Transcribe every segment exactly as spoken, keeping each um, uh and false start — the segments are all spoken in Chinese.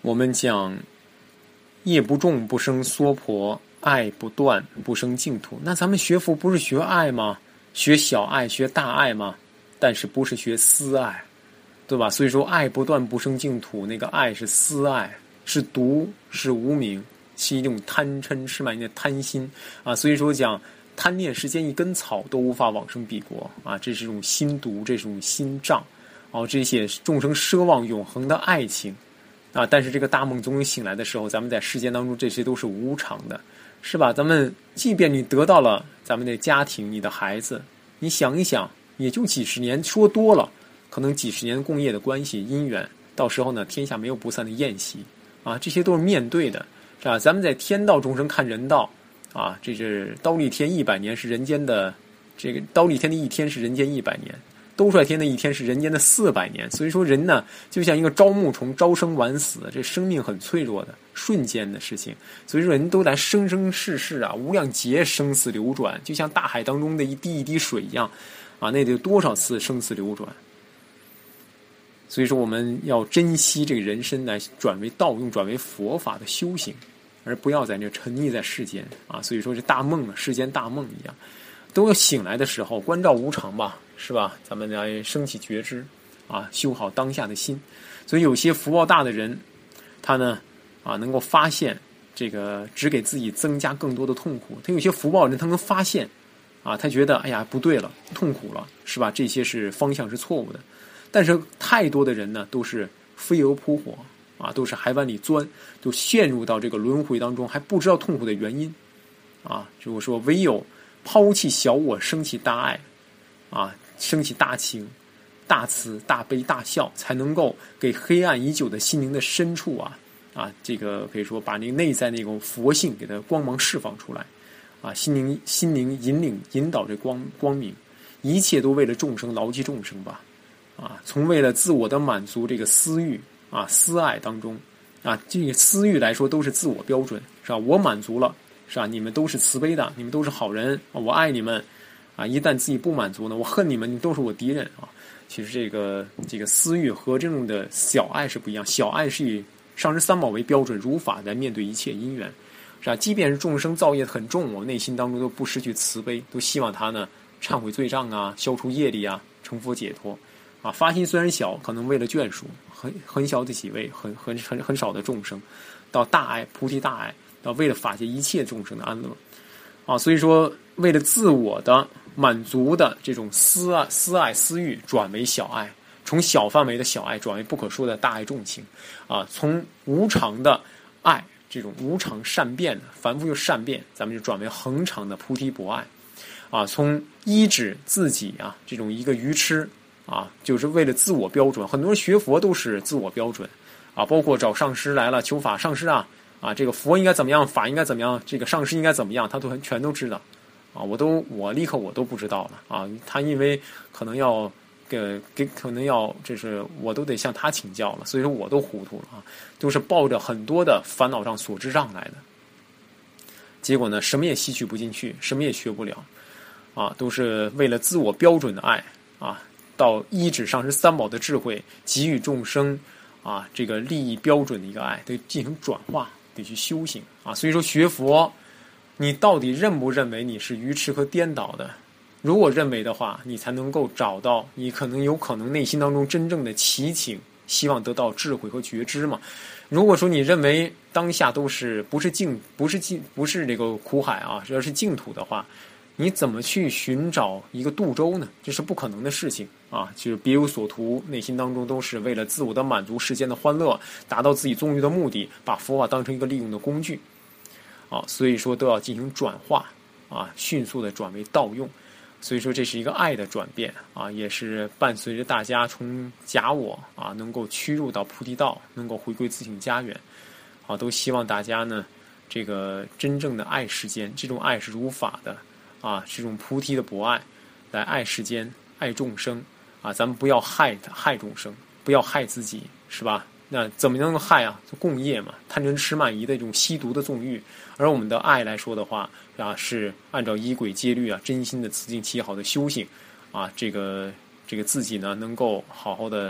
我们讲业不重不生娑婆，爱不断不生净土。那咱们学佛不是学爱吗？学小爱学大爱吗？但是不是学私爱，对吧？所以说爱不断不生净土，那个爱是私爱，是毒，是无明，是一种贪嗔痴慢的贪心啊。所以说讲贪恋世间一根草都无法往生彼国啊，这是一种心毒，这是一种心障哦。这些众生奢望永恒的爱情啊，但是这个大梦终于醒来的时候，咱们在世间当中这些都是无常的，是吧？咱们即便你得到了咱们的家庭，你的孩子，你想一想，也就几十年，说多了可能几十年共业的关系因缘，到时候呢天下没有不散的宴席啊，这些都是面对的，是吧？咱们在天道众生看人道啊，这是刀立天一百年是人间的，这个刀立天的一天是人间一百年，兜率天的一天是人间的四百年。所以说人呢就像一个招募虫，朝生晚死，这生命很脆弱的，瞬间的事情。所以说人都来生生世世啊，无量劫生死流转，就像大海当中的一滴一滴水一样啊，那得有多少次生死流转。所以说我们要珍惜这个人身，来转为道用，转为佛法的修行，而不要在这沉溺在世间啊。所以说这大梦啊，世间大梦一样，都要醒来的时候关照无常吧，是吧？咱们来升起觉知啊，修好当下的心。所以有些福报大的人，他呢啊能够发现这个只给自己增加更多的痛苦。他有些福报的人，他能发现啊，他觉得哎呀不对了，痛苦了，是吧？这些是方向是错误的。但是太多的人呢，都是飞蛾扑火啊，都是海碗里钻，都陷入到这个轮回当中，还不知道痛苦的原因啊。就我说，唯有抛弃小我，升起大爱啊，升起大情、大慈、大悲、大孝，才能够给黑暗已久的心灵的深处啊啊，这个可以说把那个内在那种佛性给它光芒释放出来啊，心灵心灵引领引导这光光明，一切都为了众生，牢记众生吧啊，从为了自我的满足这个私欲啊私爱当中啊，这个私欲来说都是自我标准，是吧？我满足了，是吧？你们都是慈悲的，你们都是好人，我爱你们啊！一旦自己不满足呢，我恨你们，你都是我敌人啊！其实这个这个私欲和这种的小爱是不一样，小爱是以上师三宝为标准，如法来面对一切因缘，是吧？即便是众生造业很重，我内心当中都不失去慈悲，都希望他呢忏悔罪障啊，消除业力啊，成佛解脱啊！发心虽然小，可能为了眷属，很很小的几位，很很很很少的众生，到大爱菩提大爱，到为了法界一切众生的安乐啊！所以说，为了自我的满足的这种私爱、私爱、私欲，转为小爱，从小范围的小爱转为不可说的大爱重情啊！从无常的爱，这种无常善变的凡夫又善变，咱们就转为恒常的菩提博爱啊！从依止自己啊，这种一个愚痴啊，就是为了自我标准，很多人学佛都是自我标准啊，包括找上师来了求法，上师啊啊，这个佛应该怎么样，法应该怎么样，这个上师应该怎么样，他都全都知道啊，我都我立刻我都不知道了啊，他因为可能要给给可能要这是我都得向他请教了，所以说我都糊涂了啊，都是抱着很多的烦恼障所知障来的，结果呢什么也吸取不进去，什么也学不了啊，都是为了自我标准的爱啊，到依止上师三宝的智慧，给予众生啊这个利益标准的一个爱，得进行转化，得去修行啊。所以说学佛，你到底认不认为你是愚痴和颠倒的？如果认为的话，你才能够找到你可能有可能内心当中真正的祈请，希望得到智慧和觉知嘛。如果说你认为当下都是不是净不是净不是这个苦海啊，而是净土的话，你怎么去寻找一个渡舟呢？这是不可能的事情啊！就是别有所图，内心当中都是为了自我的满足、世间的欢乐，达到自己纵欲的目的，把佛法当成一个利用的工具啊！所以说都要进行转化啊，迅速的转为道用。所以说这是一个爱的转变啊，也是伴随着大家从假我啊能够趋入到菩提道，能够回归自性家园啊，都希望大家呢这个真正的爱世间，这种爱是如法的。啊，这种菩提的博爱，来爱世间，爱众生啊！咱们不要害害众生，不要害自己，是吧？那怎么能够害啊？就共业嘛，贪嗔痴慢疑的这种吸毒的纵欲。而我们的爱来说的话啊，是按照仪轨戒律啊，真心的慈敬其好的修行啊，这个这个自己呢，能够好好的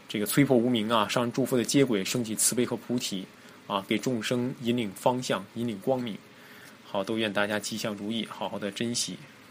这个摧破无明啊，上人祝福的接轨，升起慈悲和菩提啊，给众生引领方向，引领光明。好，都愿大家吉祥如意，好好的珍惜。